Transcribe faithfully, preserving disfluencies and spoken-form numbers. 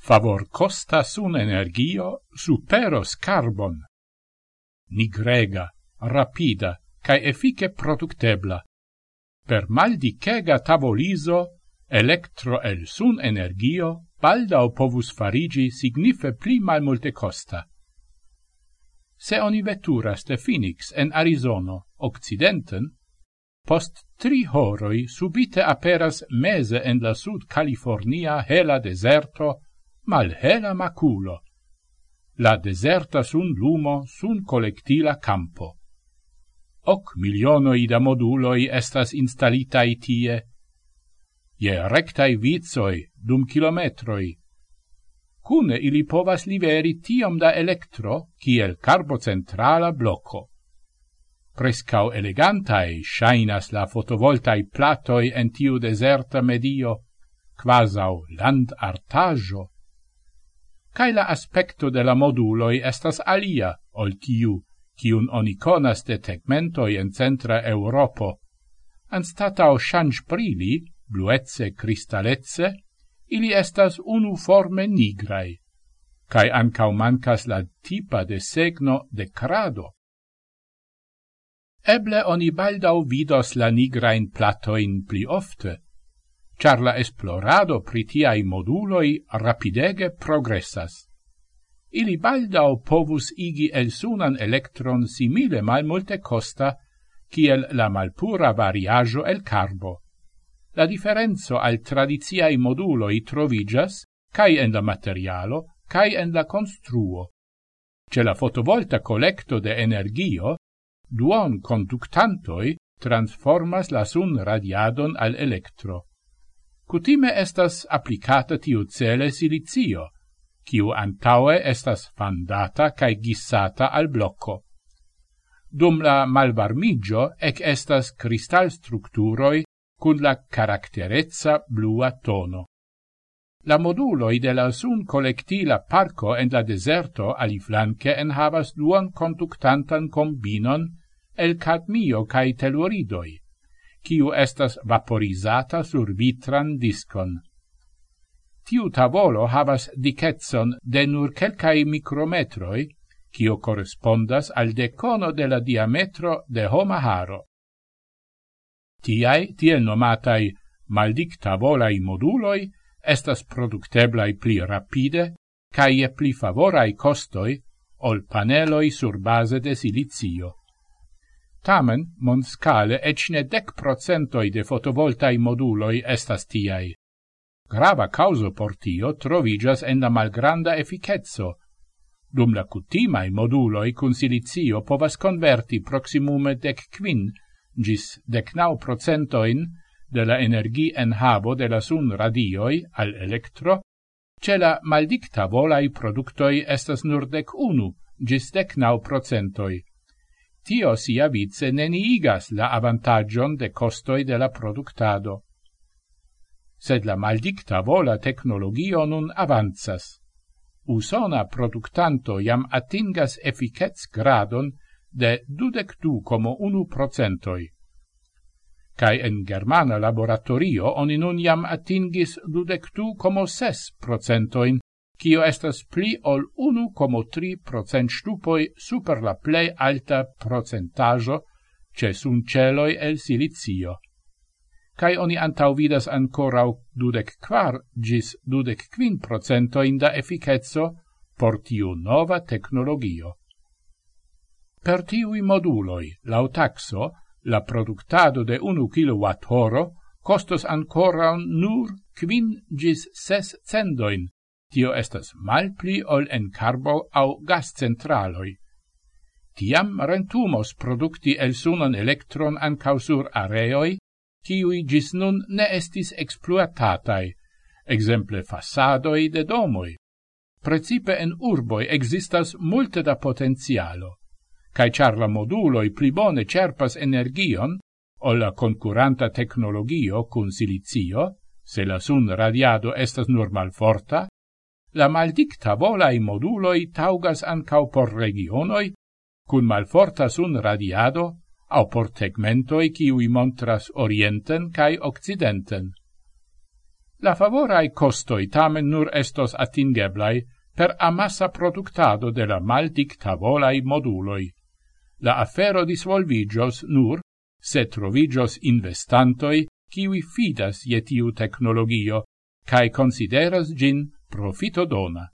favor costa sun energio superos carbon. Nigrega, rapida, cae effice productebla. Per maldicega taboliso, electro el sun energio baldau povus farigi signife pli malmulte costa. Se oni veturas de Phoenix en Arizono, occidenten, post tri horoi subite aperas mese en la Sud California hela deserto, malhela maculo. La deserta sun lumo sun collectila campo. Hoc milionoi da moduloi estas installitai tie, je rectai vizoi dum kilometroi. Cune ili povas liveri tiom da electro, kiel carbocentrala blocco. Prescau elegantai shainas la fotovoltai platoi en tiu deserta medio, quasau land artaggio. Cai la aspecto de la moduloi estas alia, ol tiu, cium oni conas de tegmentoi en centra Europo. Anstatau change brili, bluezze cristallezze, ili estas uniforme nigrai, cae ancau mancas la tipa de segno de crado. Eble oni baldau vidos la nigrain platoin pli ofte, char la esplorado pritiai moduloi rapidege progressas. Ili baldau povus igi el sunan electron simile malmulte costa, kiel la malpura variaggio el carbo. La differenzo al tradiziai moduloi trovigas, cae en la materialo, cae en la construo. Ce la fotovolta collecto de energio, duon conductantoi transformas la sun radiadon al electro. Cutime estas applicata tiu cele silicio, kiu antaue estas fandata cae gissata al blocco. Dum la malvarmigio ec estas cristalstrukturoi cun la caracterezza blua tono. La moduloi de la sun collectila parco en la deserto aliflanque enhavas duan conductantan combinon el cadmio cae telluridoi, kiu estas vaporizata sur vitran discon. Tiu tavolo havas dicetson de nur quelcae micrometroi, kiu correspondas al decono de la diametro de homa haro. Tiai, tiel nomatai maldic tavolai moduloi, estas producteblai pli rapide, cae pli favorai costoi, ol paneloi sur base de silicio. Tamen, monscale, ecne dec procentoi de fotovoltai moduloi estas tiai. Grava causo por tio trovigas en la malgranda efficetso. Dum la cutimai moduloi cun silicio povas converti proximume dec quin gis dec nau procentoin de la energi enhavo de la sun radioi al electro, ce la maldicta volai productoi estas nur dec unu gis dec nau procentoi. Tio sia vice neniigas la avantagion de costoi de la productado. Sed la maldicta vola technologio nun avanzas. Usona productanto jam atingas efficets gradon de dudecdu como unu procentoi. Cai en germana laboratorio oni nun jam atingis dudecdu como ses procentoin, cio estas pli ol unu como tri procent stupoi super la plei alta procentaggio ce sun celoi el silicio. Cai oni antau vidas ancorau dudec quar gis dudec quin procentoin da efficetso por tiu nova technologio. Per tiui moduloi, lau taxo, la productado de unu kilowatt horo costos ancora nur quin gis ses cendoin. Tio estas malpli ol en carbo au gas centraloi. Tiam rentumos producti el sunan electron ancau sur areoi, kiui gis nun ne estis exploatatai, exemple fasadoi de domoi. Precipe en urboi existas multe da potenzialo, cae char la moduloi pli bone cerpas energion, o la concurranta technologio cun silicio, se la sun radiado estas nur malforta, la maldicta volai moduloi taugas ancau por regionoi, cun malforta sun radiado, au por tegmentoi kiui montras orienten cae occidenten. La favorai costoi tamen nur estos attingeblai per amassa productado de la maldictavolai moduloi. La affero disvolvigios nur se trovigios investantoi kiwi fidas je tiu technologio cae consideras gin profito dona.